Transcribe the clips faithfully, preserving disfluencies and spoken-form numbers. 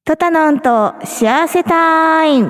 トタノンと幸せタイム。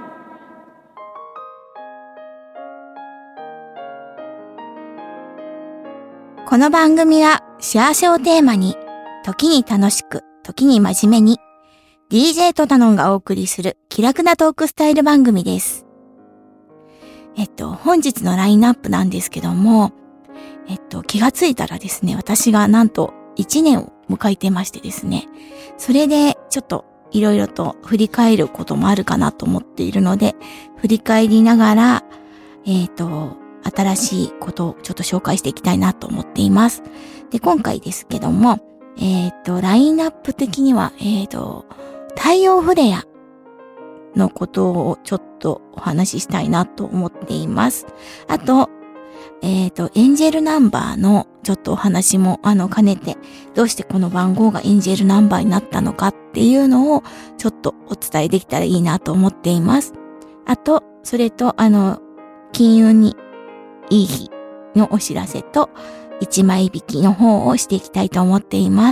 この番組は幸せをテーマに、時に楽しく、時に真面目に、ディージェー トタノンがお送りする気楽なトークスタイル番組です。えっと、本日のラインナップなんですけども、えっと、気がついたらですね、私がなんといちねんを迎えてましてですね、それでちょっといろいろと振り返ることもあるかなと思っているので、振り返りながら、えっと、新しいことをちょっと紹介していきたいなと思っています。で、今回ですけども、えっと、ラインナップ的には、えっと、太陽フレアのことをちょっとお話ししたいなと思っています。あと、えっと、エンジェルナンバーのちょっとお話もあの兼ねて、どうしてこの番号がエンジェルナンバーになったのかっていうのをちょっとお伝えできたらいいなと思っています。あと、それとあの、金運にいい日のお知らせと、一枚引きの方をしていきたいと思っています。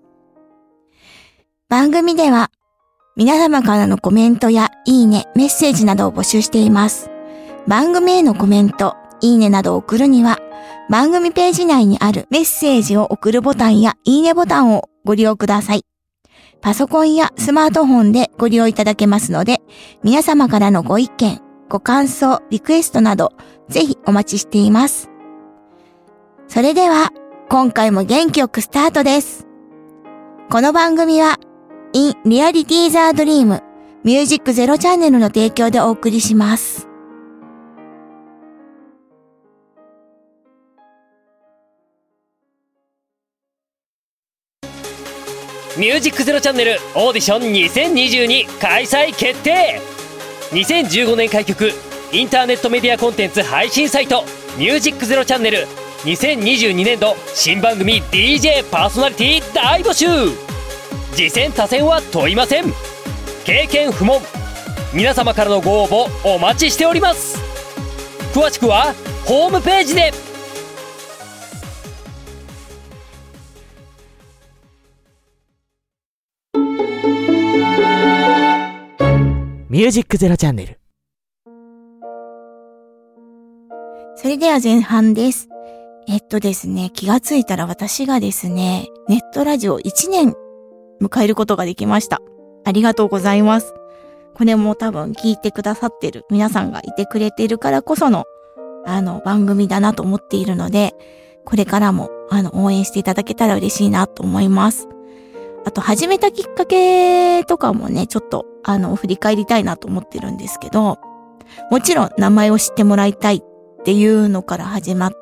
番組では、皆様からのコメントやいいね、メッセージなどを募集しています。番組へのコメント、いいねなどを送るには、番組ページ内にあるメッセージを送るボタンやいいねボタンをご利用ください。パソコンやスマートフォンでご利用いただけますので、皆様からのご意見、ご感想、リクエストなど、ぜひお待ちしています。それでは、今回も元気よくスタートです。この番組は、In Reality the Dream Music Zero チャンネルの提供でお送りします。 ミュージックゼロチャンネルオーディションにせんにじゅうに開催決定。にせんじゅうごねん開局インターネットメディアコンテンツ配信サイトミュージックゼロチャンネルにせんにじゅうにねん度新番組 ディージェー パーソナリティ大募集。次戦他戦は問いません。経験不問。皆様からのご応募お待ちしております。詳しくはホームページで。ミュージックゼロチャンネル。 それでは前半です。えっとですね、気がついたら私がですね、ネットラジオいちねん迎えることができました。ありがとうございます。これも多分聞いてくださってる皆さんがいてくれているからこその、あの、番組だなと思っているので、これからも、あの、応援していただけたら嬉しいなと思います。あと、始めたきっかけとかもね、ちょっと、あの、振り返りたいなと思ってるんですけど、もちろん名前を知ってもらいたいっていうのから始まって、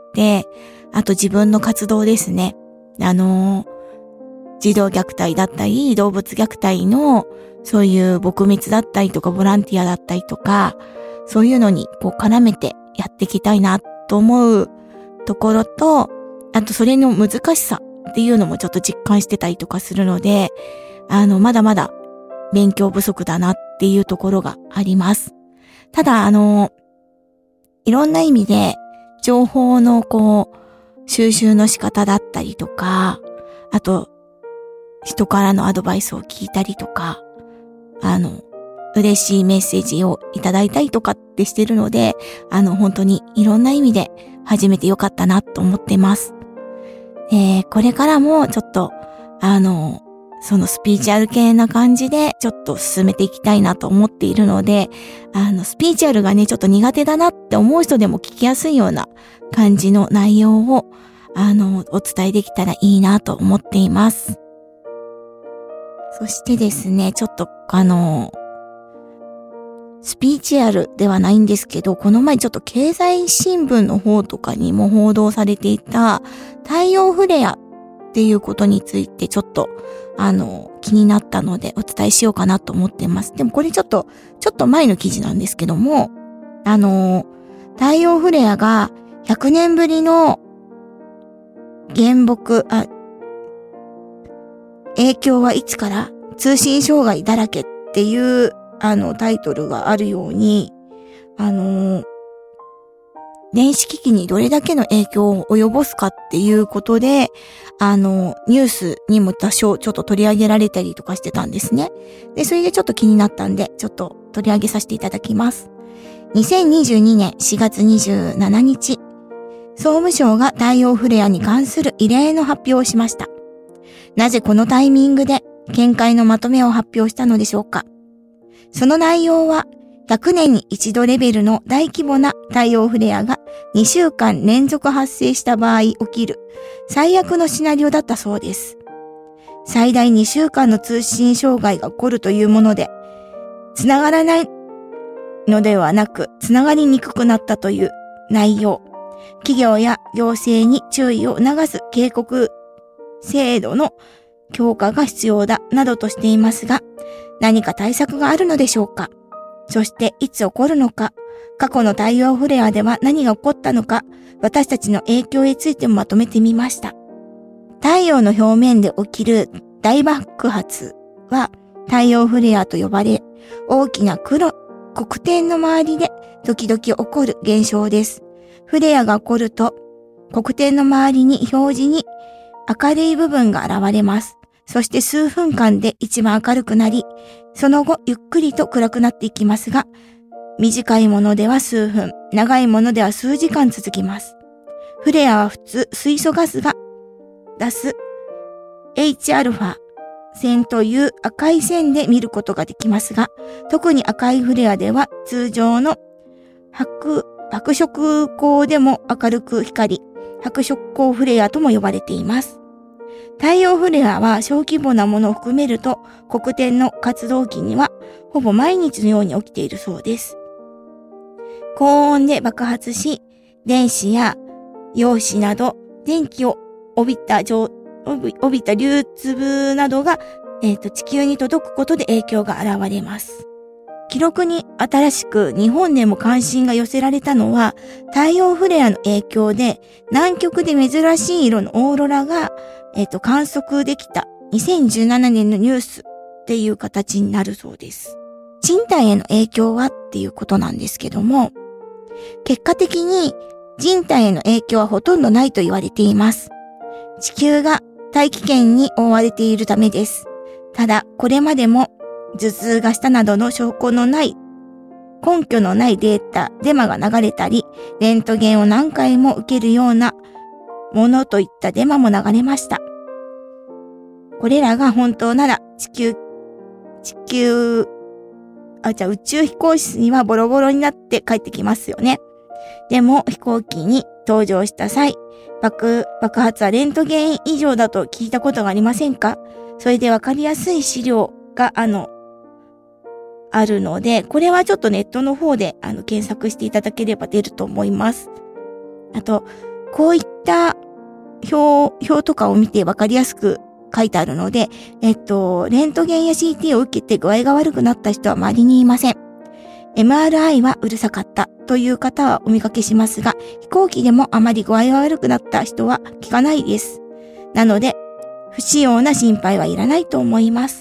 あと自分の活動ですね。あの、児童虐待だったり、動物虐待の、そういう撲滅だったりとか、ボランティアだったりとか、そういうのにこう絡めてやっていきたいなと思うところと、あとそれの難しさっていうのもちょっと実感してたりとかするので、あの、まだまだ勉強不足だなっていうところがあります。ただ、あの、いろんな意味で、情報のこう、収集の仕方だったりとか、あと、人からのアドバイスを聞いたりとか、あの、嬉しいメッセージをいただいたりとかってしてるので、あの、本当にいろんな意味で始めてよかったなと思ってます。えー、これからもちょっと、あの、そのスピーチュアル系な感じでちょっと進めていきたいなと思っているので、あの、スピーチュアルがね、ちょっと苦手だなって思う人でも聞きやすいような感じの内容を、あの、お伝えできたらいいなと思っています。そしてですね、ちょっとあの、スピーチュアルではないんですけど、この前ちょっと経済新聞の方とかにも報道されていた太陽フレアっていうことについてちょっとあの気になったのでお伝えしようかなと思ってます。でもこれちょっとちょっと前の記事なんですけども、あの太陽フレアがひゃくねんぶりの原木あ影響はいつから通信障害だらけっていうあのタイトルがあるように、あの電子機器にどれだけの影響を及ぼすかっていうことで、あの、ニュースにも多少ちょっと取り上げられたりとかしてたんですね。で、それでちょっと気になったんで、ちょっと取り上げさせていただきます。にせんにじゅうにねんしがつにじゅうしちにち、総務省が太陽フレアに関する異例の発表をしました。なぜこのタイミングで見解のまとめを発表したのでしょうか。その内容は、ひゃくねんに一度レベルの大規模な太陽フレアがにしゅうかん連続発生した場合起きる最悪のシナリオだったそうです。最大にしゅうかんの通信障害が起こるというもので、つながらないのではなく、つながりにくくなったという内容。企業や行政に注意を促す警告制度の強化が必要だなどとしていますが、何か対策があるのでしょうか。そしていつ起こるのか、過去の太陽フレアでは何が起こったのか、私たちの影響についてもまとめてみました。太陽の表面で起きる大爆発は太陽フレアと呼ばれ、大きな黒、黒点の周りで時々起こる現象です。フレアが起こると、黒点の周りに表示に明るい部分が現れます。そして数分間で一番明るくなり、その後ゆっくりと暗くなっていきますが、短いものでは数分、長いものでは数時間続きます。フレアは普通、水素ガスが出す Hα 線という赤い線で見ることができますが、特に赤いフレアでは通常の白、白色光でも明るく光り、白色光フレアとも呼ばれています。太陽フレアは小規模なものを含めると、黒点の活動期にはほぼ毎日のように起きているそうです。高温で爆発し、電子や陽子など電気を帯びた上、帯びた流粒などが、えっと、地球に届くことで影響が現れます。記録に新しく日本でも関心が寄せられたのは、太陽フレアの影響で南極で珍しい色のオーロラが、えっと、観測できたにせんじゅうななねんのニュースっていう形になるそうです。人体への影響はっていうことなんですけども、結果的に人体への影響はほとんどないと言われています。地球が大気圏に覆われているためです。ただ、これまでも頭痛がしたなどの証拠のない、根拠のないデータ、デマが流れたり、レントゲンを何回も受けるようなものといったデマも流れました。これらが本当なら地球、地球、あ、じゃあ宇宙飛行士にはボロボロになって帰ってきますよね。でも飛行機に搭乗した際、爆、爆発はレントゲン以上だと聞いたことがありませんか？それでわかりやすい資料が、あの、あるので、これはちょっとネットの方で、あの、検索していただければ出ると思います。あと、こういった表、表とかを見てわかりやすく書いてあるので、えっと、レントゲンや シーティー を受けて具合が悪くなった人は周りにいません。エムアールアイ はうるさかったという方はお見かけしますが、飛行機でもあまり具合が悪くなった人は聞かないです。なので、不必要な心配はいらないと思います。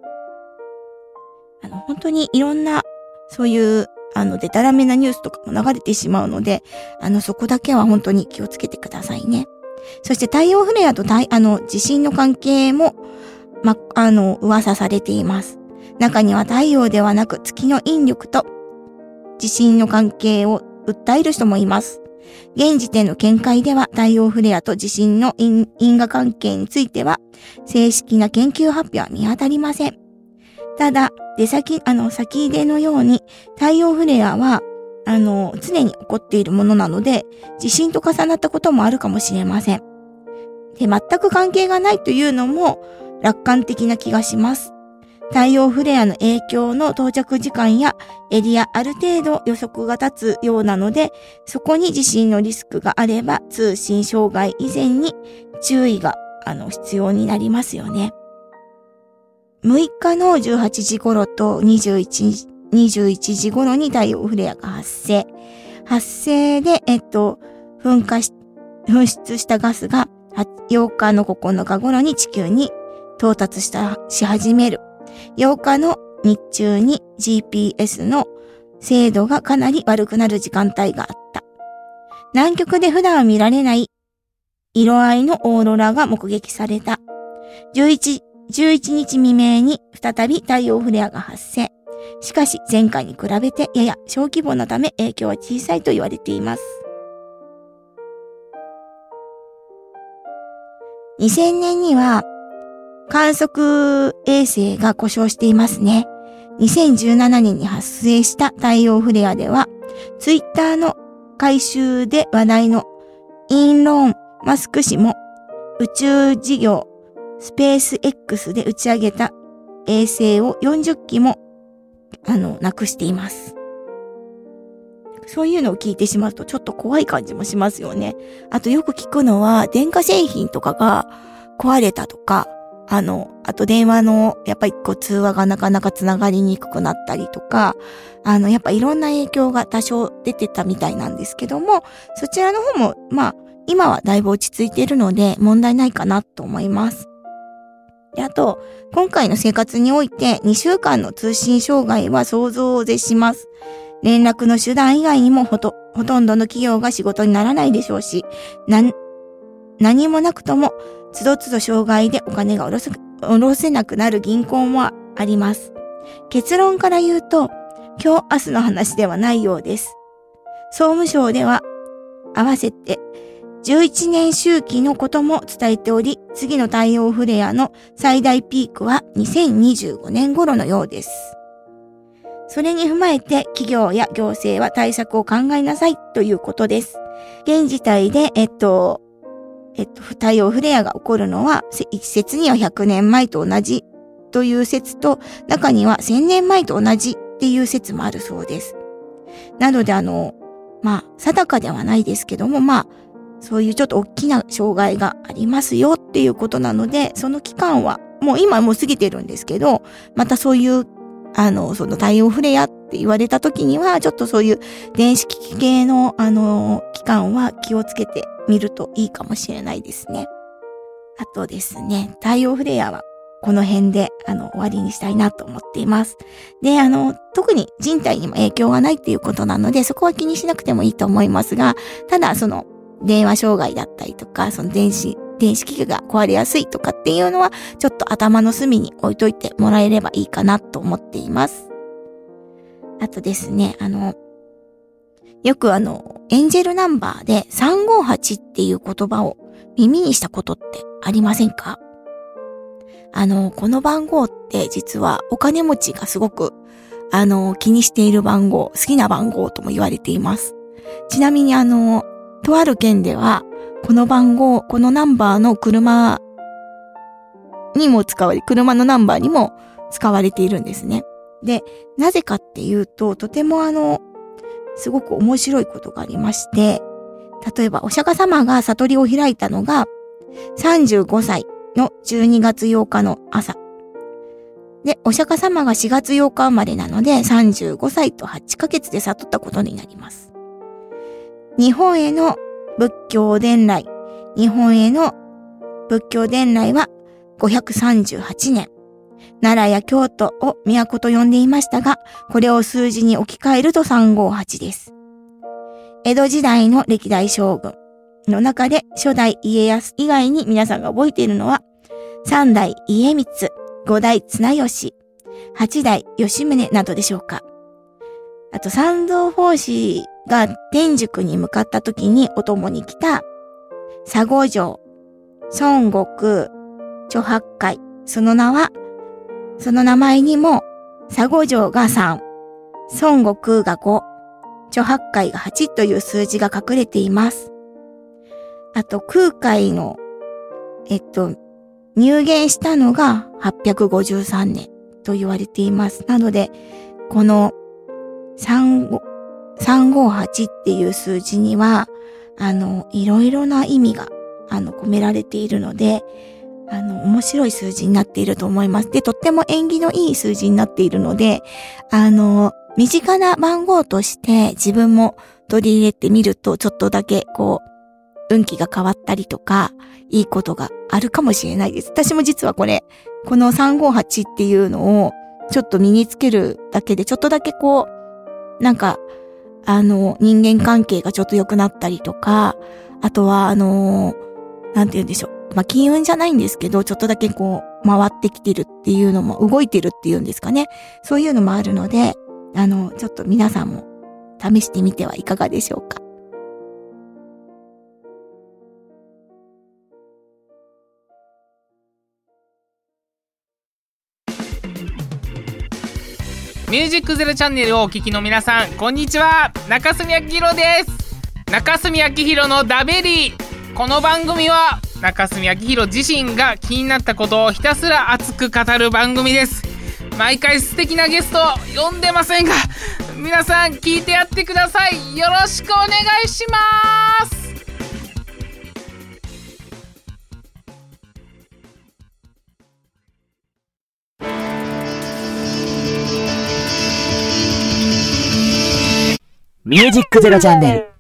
あの、本当にいろんな、そういう、あの、デタラメなニュースとかも流れてしまうので、あの、そこだけは本当に気をつけてくださいね。そして太陽フレアと太、あの、地震の関係も、ま、あの、噂されています。中には太陽ではなく月の引力と地震の関係を訴える人もいます。現時点の見解では太陽フレアと地震の因果関係については正式な研究発表は見当たりません。ただ、出先、あの、先出のように太陽フレアは、あの、常に起こっているものなので、地震と重なったこともあるかもしれません。で、全く関係がないというのも楽観的な気がします。太陽フレアの影響の到着時間やエリアある程度予測が立つようなので、そこに地震のリスクがあれば通信障害以前に注意があの必要になりますよね。むいかのじゅうはちじ頃とにじゅういちじ頃に太陽フレアが発生。発生で、えっと、噴火し、噴出したガスがようかのここのか頃に地球に到達した、し始める。ようかの日中に ジーピーエス の精度がかなり悪くなる時間帯があった。 南極で普段は見られない色合いのオーロラが目撃された。じゅういち、じゅういちにち未明に再び太陽フレアが発生。しかし前回に比べてやや小規模なため影響は小さいと言われています。にせんねんには観測衛星が故障していますね。にせんじゅうななねんに発生した太陽フレアでは、ツイッターの改修で話題のイーロン・マスク氏も宇宙事業スペース X で打ち上げた衛星をよんじゅっきもあのなくしています。そういうのを聞いてしまうとちょっと怖い感じもしますよね。あとよく聞くのは電化製品とかが壊れたとか、あの、あと電話のやっぱりこう通話がなかなかつながりにくくなったりとか、あのやっぱいろんな影響が多少出てたみたいなんですけども、そちらの方もまあ今はだいぶ落ち着いているので問題ないかなと思います。で、あと、今回の生活においてにしゅうかんの通信障害は想像を絶します。連絡の手段以外にもほと、ほとんどの企業が仕事にならないでしょうし、な、何もなくとも、つどつど障害でお金が下ろせ、下ろせなくなる銀行もあります。結論から言うと、今日明日の話ではないようです。総務省では、合わせて、じゅういちねん周期のことも伝えており、次の太陽フレアの最大ピークはにせんにじゅうごねん頃のようです。それに踏まえて企業や行政は対策を考えなさいということです。現時点で、えっと、えっと、太陽フレアが起こるのは、一説にはひゃくねんまえと同じという説と、中にはせんねんまえと同じっていう説もあるそうです。なのであの、まあ、定かではないですけども、まあ、そういうちょっと大きな障害がありますよっていうことなので、その期間は、もう今もう過ぎてるんですけど、またそういう、あの、その太陽フレアって言われた時には、ちょっとそういう電子機器系の、あの、期間は気をつけてみるといいかもしれないですね。あとですね、太陽フレアはこの辺で、あの、終わりにしたいなと思っています。で、あの、特に人体にも影響がないっていうことなので、そこは気にしなくてもいいと思いますが、ただ、その、電話障害だったりとか、その電子、電子機器が壊れやすいとかっていうのは、ちょっと頭の隅に置いといてもらえればいいかなと思っています。あとですね、あの、よくあの、エンジェルナンバーでさんごーはちっていう言葉を耳にしたことってありませんか？あの、この番号って実はお金持ちがすごく、あの、気にしている番号、好きな番号とも言われています。ちなみにあの、とある県では、この番号、このナンバーの車にも使われ、車のナンバーにも使われているんですね。で、なぜかっていうと、とてもあの、すごく面白いことがありまして、例えばお釈迦様が悟りを開いたのが、さんじゅうごさいのじゅうにがつようかの朝。で、お釈迦様がしがつようか生まれなので、さんじゅうごさいとはちかげつで悟ったことになります。日本への仏教伝来、日本への仏教伝来はごひゃくさんじゅうはちねん。奈良や京都を都と呼んでいましたが、これを数字に置き換えるとさんごーはちです。江戸時代の歴代将軍の中で初代家康以外に皆さんが覚えているのは、三代家光、五代綱吉、八代吉宗などでしょうか。あと三蔵法師が天竺に向かった時にお供に来た佐護城、孫悟空、猪八戒、その名は、その名前にも佐護城がさん、孫悟空がご、猪八戒がはちという数字が隠れています。あと空海の、えっと、入言したのがはっぴゃくごじゅうさんねんと言われています。なので、このさんごーはちっていう数字には、あの、いろいろな意味が、あの、込められているので、あの、面白い数字になっていると思います。で、とっても縁起のいい数字になっているので、あの、身近な番号として自分も取り入れてみると、ちょっとだけ、こう、運気が変わったりとか、いいことがあるかもしれないです。私も実はこれ、このさんごーはちっていうのを、ちょっと身につけるだけで、ちょっとだけこう、なんか、 あの、人間関係がちょっと良くなったりとか、あとは、あの、なんて言うんでしょう。まあ、金運じゃないんですけど、ちょっとだけこう、回ってきてるっていうのも、動いてるっていうんですかね。そういうのもあるので、あの、ちょっと皆さんも試してみてはいかがでしょうか。 ミュージックゼロチャンネルをお聞きの皆さん、こんにちは。中住明宏です。中住明宏のダベリー。この番組は中住明宏自身が気になったことをひたすら熱く語る番組です。毎回素敵なゲストを呼んでませんが、皆さん聞いてやってください。よろしくお願いします。 ミュージックゼロチャンネル。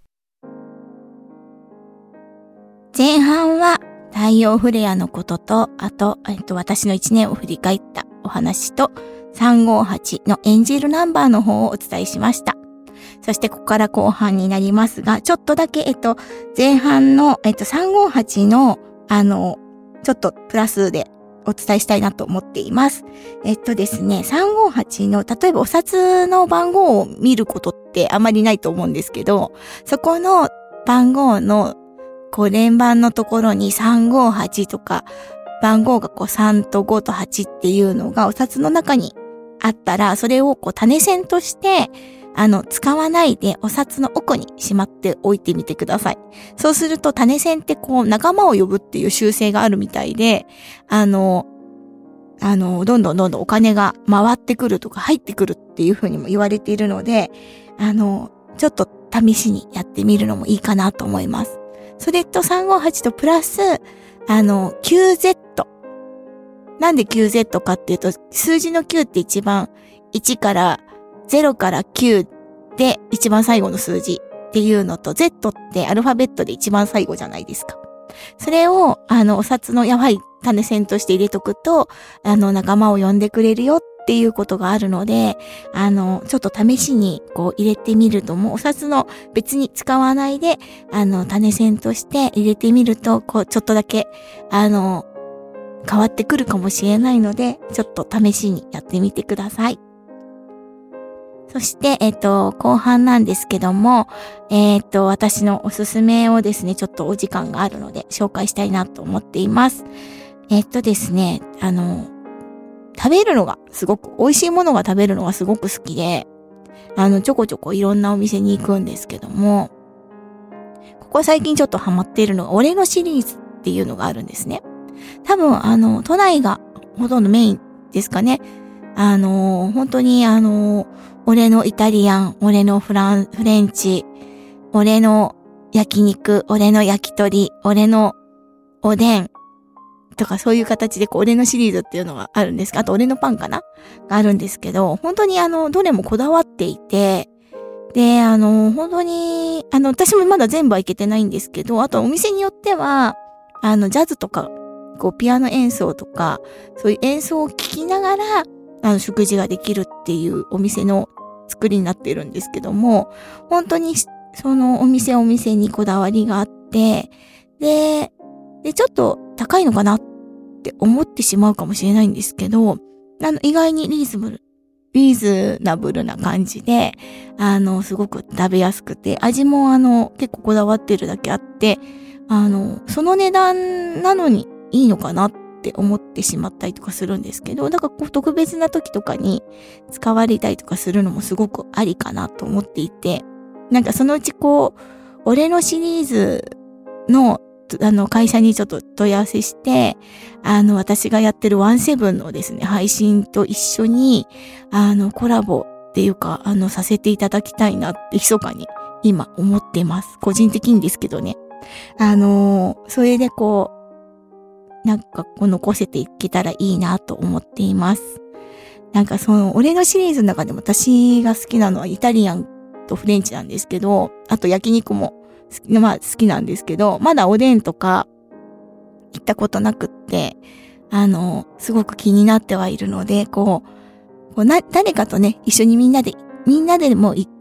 前半は太陽フレアのことと、あと、えっと、私の一年を振り返ったお話と、さんごーはちのエンジェルナンバーの方をお伝えしました。そしてここから後半になりますが、ちょっとだけ、えっと、前半の、えっと、さんごーはちの、あの、ちょっとプラスでお伝えしたいなと思っています。えっとですね、さんごーはちの、例えばお札の番号を見ることってあまりないと思うんですけど、そこの番号の、こう連番のところにさんごーはちとか、番号がこうさんとごとはちっていうのがお札の中にあったら、それをこう種銭として、あの、使わないでお札の奥にしまっておいてみてください。そうすると種銭ってこう仲間を呼ぶっていう習性があるみたいで、あの、あの、どんどんどんどんお金が回ってくるとか入ってくるっていうふうにも言われているので、あの、ちょっと試しにやってみるのもいいかなと思います。それとさんごーはちとプラス、あの、キューゼット。なんで キューゼット かっていうと、数字のきゅうって一番いちからゼロからきゅうで一番最後の数字っていうのと、Z ってアルファベットで一番最後じゃないですか。それを、あの、お札のやばい種銭として入れとくと、あの、仲間を呼んでくれるよっていうことがあるので、あの、ちょっと試しにこう入れてみると、もうお札の別に使わないで、あの、種銭として入れてみると、こう、ちょっとだけ、あの、変わってくるかもしれないので、ちょっと試しにやってみてください。そして、えっと、後半なんですけども、えっと、私のおすすめをですね、ちょっとお時間があるので、紹介したいなと思っています。えっとですね、あの、食べるのがすごく、美味しいものが食べるのがすごく好きで、あの、ちょこちょこいろんなお店に行くんですけども、ここ最近ちょっとハマっているのが、俺のシリーズっていうのがあるんですね。多分、あの、都内がほとんどメインですかね。あの、本当にあの、俺のイタリアン、俺のフラン、フレンチ、俺の焼肉、俺の焼き鳥、俺のおでんとかそういう形でこう俺のシリーズっていうのがあるんですが、あと俺のパンかながあるんですけど、本当にあの、どれもこだわっていて、で、あの、本当に、あの、私もまだ全部はいけてないんですけど、あとお店によっては、あの、ジャズとか、こう、ピアノ演奏とか、そういう演奏を聴きながら、あの、食事ができるっていうお店の作りになってるんですけども、本当に、そのお店お店にこだわりがあって、で、で、ちょっと高いのかなって思ってしまうかもしれないんですけど、あの、意外にリーズナブル、リーズナブルな感じで、あの、すごく食べやすくて、味もあの、結構こだわってるだけあって、あの、その値段なのにいいのかなって思ってしまったりとかするんですけど、だからこう特別な時とかに使われたりとかするのもすごくありかなと思っていて、なんかそのうちこう、俺のシリーズのあの、会社にちょっと問い合わせして、あの、私がやってるワンセブンのですね、配信と一緒に、あの、コラボっていうか、あの、させていただきたいなって、密かに今思っています。個人的にですけどね。あの、それでこう、なんかこう残せていけたらいいなと思っています。なんかその、俺のシリーズの中でも私が好きなのはイタリアンとフレンチなんですけど、あと焼肉も、まあ好きなんですけど、まだおでんとか行ったことなくって、あの、すごく気になってはいるので、こう、こうな、誰かとね、一緒にみんなで、みんなでも行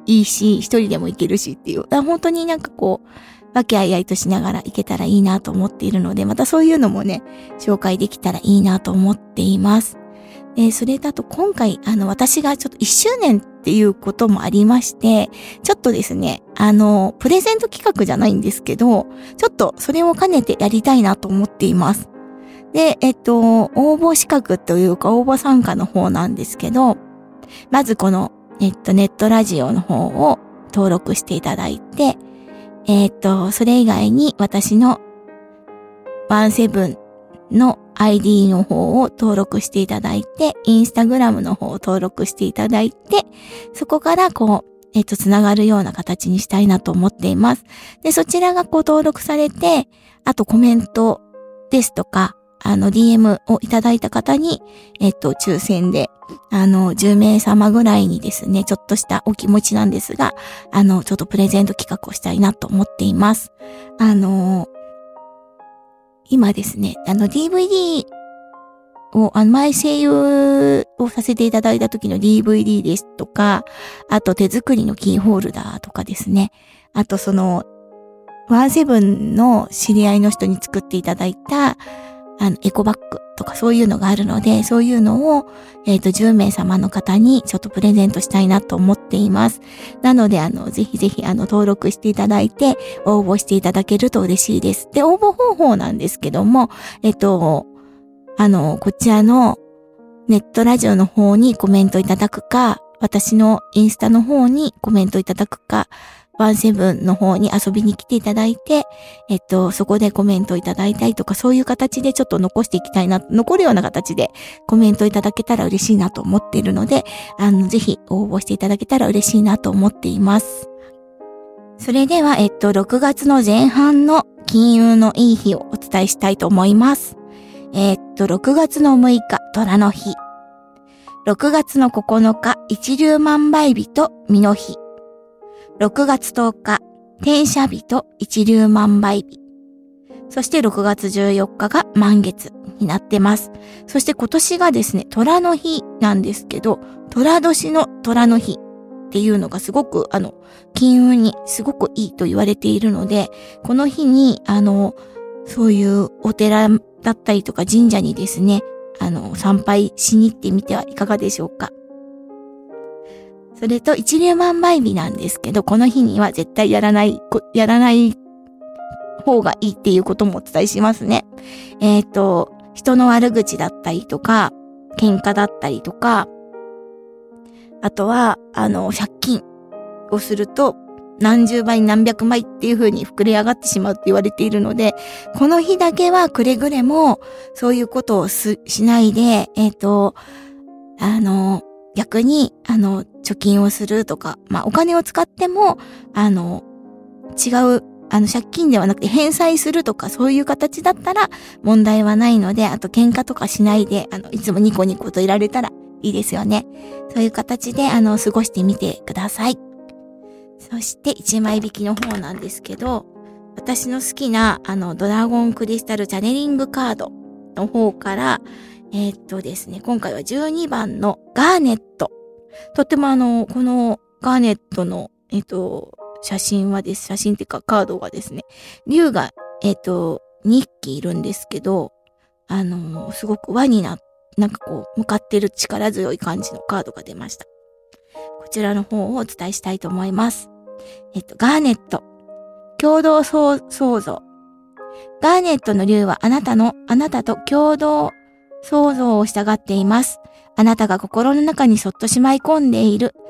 いいし、一人でも行けるしっていう。本当になんかこう、和気あいあいとしながら行けたらいいなと思っているので、またそういうのもね、紹介できたらいいなと思っています。で、それだと今回、あの、私がちょっといっしゅうねんっていうこともありまして、ちょっとですね、あの、プレゼント企画じゃないんですけど、ちょっとそれを兼ねてやりたいなと思っています。で、えっと、応募資格というか応募参加の方なんですけど、まずこの、えっと、ネットラジオの方を登録していただいて、えっと、それ以外に私のワンセブンの アイディー の方を登録していただいて、インスタグラムの方を登録していただいて、そこからこう、えっと、つながるような形にしたいなと思っています。で、そちらがこう登録されて、あとコメントですとか、あの ディーエム をいただいた方に、えっと、抽選で、あの、じゅうめいさまぐらいにですね、ちょっとしたお気持ちなんですが、あの、ちょっとプレゼント企画をしたいなと思っています。あの、今ですね、あの ディーブイディー を、あの、前声優をさせていただいた時の ディーブイディー ですとか、あと手作りのキーホルダーとかですね、あとその、ワンセブンの知り合いの人に作っていただいた、あの、エコバッグとかそういうのがあるので、そういうのを、えっと、じゅうめいさまの方にちょっとプレゼントしたいなと思っています。なので、あの、ぜひぜひ、あの、登録していただいて、応募していただけると嬉しいです。で、応募方法なんですけども、えっと、あの、こちらのネットラジオの方にコメントいただくか、私のインスタの方にコメントいただくか、ワンセブンの方に遊びに来ていただいて、えっと、そこでコメントいただいたりとか、そういう形でちょっと残していきたいな、残るような形でコメントいただけたら嬉しいなと思っているので、あの、ぜひ応募していただけたら嬉しいなと思っています。それでは、えっと、ろくがつの前半の金運のいい日をお伝えしたいと思います。えっと、ろくがつのむいか、虎の日。ろくがつのここのか、一粒万倍日と実の日。ろくがつとおか、天赦日と一粒万倍日。そしてろくがつじゅうよっかが満月になってます。そして今年がですね、虎の日なんですけど、虎年の虎の日っていうのがすごく、あの、金運にすごくいいと言われているので、この日に、あの、そういうお寺だったりとか神社にですね、あの、参拝しに行ってみてはいかがでしょうか。それと一粒万倍日なんですけど、この日には絶対やらない、やらない方がいいっていうこともお伝えしますね。えっと、人の悪口だったりとか、喧嘩だったりとか、あとは、あの、借金をすると、何十倍何百倍っていう風に膨れ上がってしまうって言われているので、この日だけはくれぐれも、そういうことをしないで、えっと、あの、逆に、あの、貯金をするとか、まあ、お金を使っても、あの、違う、あの、借金ではなくて返済するとか、そういう形だったら問題はないので、あと喧嘩とかしないで、あの、いつもニコニコといられたらいいですよね。そういう形で、あの、過ごしてみてください。そして、一枚引きの方なんですけど、私の好きな、あの、ドラゴンクリスタルチャネリングカードの方から、えー、っとですね、今回はじゅうにばんのガーネット。とってもあの、このガーネットの、えー、っと、写真はです、写真っていうかカードはですね、竜が、えー、っと、にひきいるんですけど、あの、すごく輪にな、なんかこう、向かってる力強い感じのカードが出ました。こちらの方をお伝えしたいと思います。えっと、ガーネット。共同創造。ガーネットの竜はあなたの、あなたと共同創造を従っています。あなたが心の中にそっとしまい込んでいる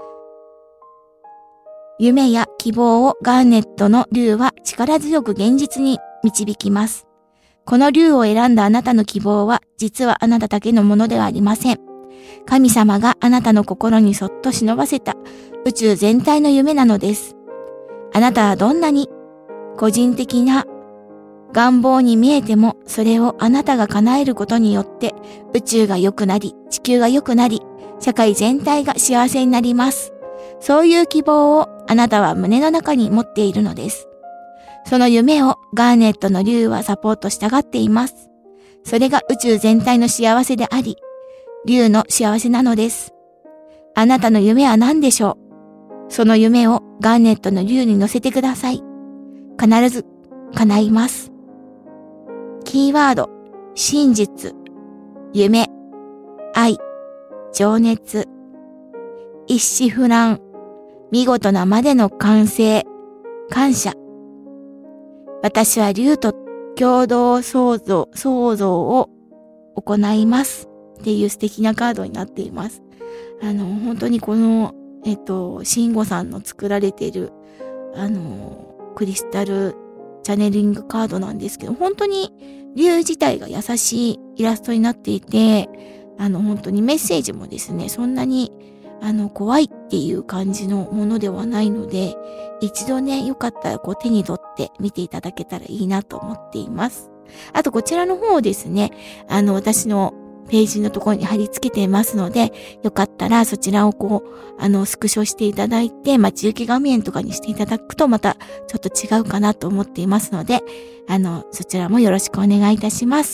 夢や希望をガーネットの竜は力強く現実に導きます。この竜を選んだあなたの希望は実はあなただけのものではありません。神様があなたの心にそっと忍ばせた宇宙全体の夢なのです。あなたはどんなに個人的な願望に見えても、それをあなたが叶えることによって宇宙が良くなり、地球が良くなり、社会全体が幸せになります。そういう希望をあなたは胸の中に持っているのです。その夢をガーネットの竜はサポートしたがっています。それが宇宙全体の幸せであり、竜の幸せなのです。あなたの夢は何でしょう？ その夢をガーネットの竜に乗せてください。必ず叶います。キーワード、真実、夢、愛、情熱、一子不乱、見事なまでの完成、感謝。私は竜と共同創造、創造を行いますっていう素敵なカードになっています。あの、本当にこの、えっと、慎吾さんの作られている、あの、クリスタルチャネリングカードなんですけど、本当に竜自体が優しいイラストになっていて、あの、本当にメッセージもですね、そんなに、あの、怖いっていう感じのものではないので、一度ね、よかったらこう手に取って見ていただけたらいいなと思っています。あと、こちらの方ですね、あの、私のページのところに貼り付けていますので、よかったらそちらをこう、あの、スクショしていただいて、待ち受け画面とかにしていただくとまたちょっと違うかなと思っていますので、あの、そちらもよろしくお願いいたします。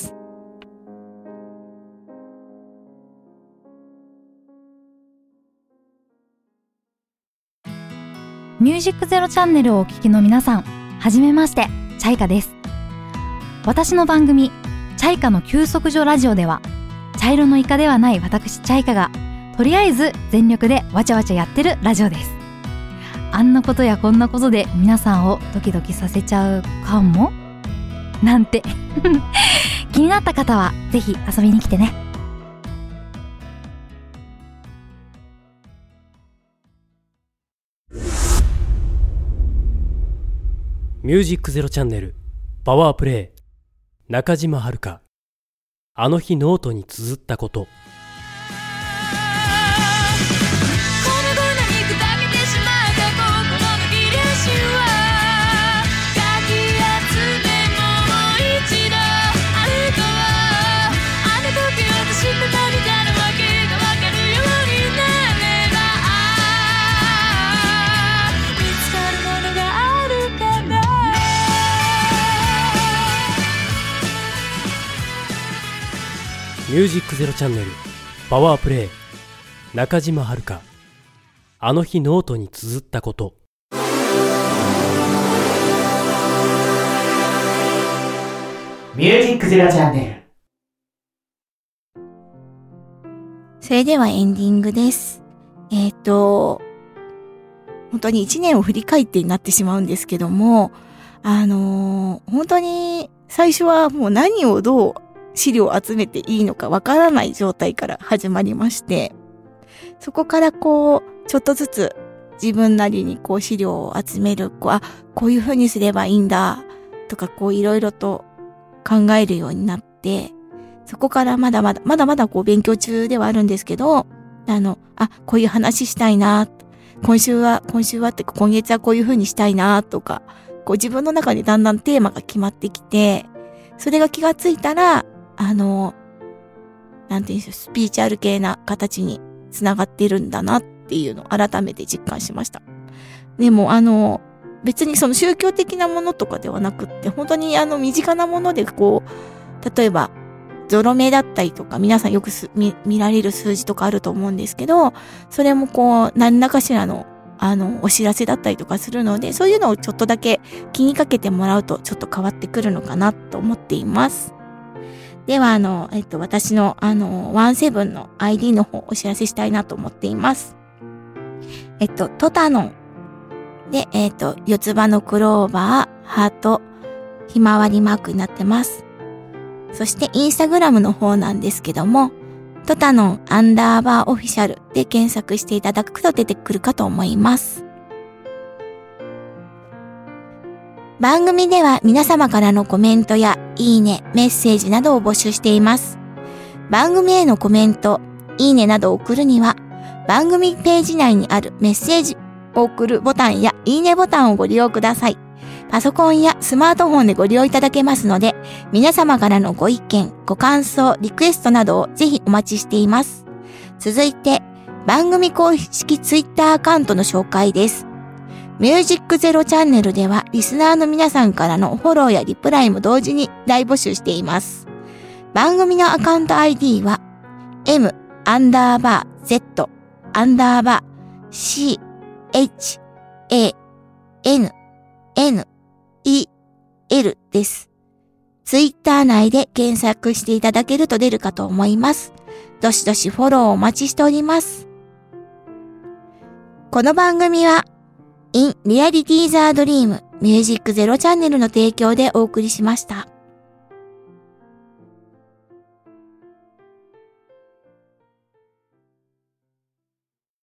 ミュージックゼロチャンネルをお聞きの皆さん、はじめまして、チャイカです。私の番組、チャイカの休息所ラジオでは、茶色のイカではない私チャイカが、とりあえず全力でわちゃわちゃやってるラジオです。あんなことやこんなことで皆さんをドキドキさせちゃうかもなんて気になった方はぜひ遊びに来てね。 ミュージックゼロチャンネルパワープレイ、中島遥。あの日ノートに綴ったこと。ミュージックゼロチャンネルパワープレイ、中島遥。あの日ノートに綴ったこと。 ミュージックゼロチャンネル。 それではエンディングです。えっと、本当に一年を振り返ってになってしまうんですけども、あのー、本当に最初はもう何をどう資料を集めていいのかわからない状態から始まりまして、そこからこう、ちょっとずつ自分なりにこう資料を集める、こう、あ、こういう風にすればいいんだ、とかこういろいろと考えるようになって、そこからまだまだ、まだまだこう勉強中ではあるんですけど、あの、あ、こういう話したいな、今週は、今週はってか今月はこういう風にしたいな、とか、こう自分の中でだんだんテーマが決まってきて、それが気がついたら、あの、なんていうんでしょう、スピーチュアル系な形につながってるんだなっていうのを改めて実感しました。でも、あの、別にその宗教的なものとかではなくって、本当にあの身近なものでこう、例えば、ゾロ目だったりとか、皆さんよくす 見, 見られる数字とかあると思うんですけど、それもこう、何らかしらの、あの、お知らせだったりとかするので、そういうのをちょっとだけ気にかけてもらうと、ちょっと変わってくるのかなと思っています。では、あの、えっと、私の、あの、ワンセブンの アイディー の方お知らせしたいなと思っています。えっと、トタノン。で、えっと、四つ葉のクローバー、ハート、ひまわりマークになってます。そして、インスタグラムの方なんですけども、トタノンアンダーバーオフィシャルで検索していただくと出てくるかと思います。番組では皆様からのコメントやいいね、メッセージなどを募集しています。番組へのコメント、いいねなどを送るには、番組ページ内にあるメッセージを送るボタンやいいねボタンをご利用ください。パソコンやスマートフォンでご利用いただけますので、皆様からのご意見、ご感想、リクエストなどをぜひお待ちしています。続いて、番組公式ツイッターアカウントの紹介です。ミュージックゼロチャンネルではリスナーの皆さんからのフォローやリプライも同時に大募集しています。番組のアカウント アイディー は M アンダーバー Z アンダーバー C H A N N E L です。ツイッター内で検索していただけると出るかと思います。どしどしフォローお待ちしております。この番組は In Reality the Dream Music Zero チャンネルの提供でお送りしました。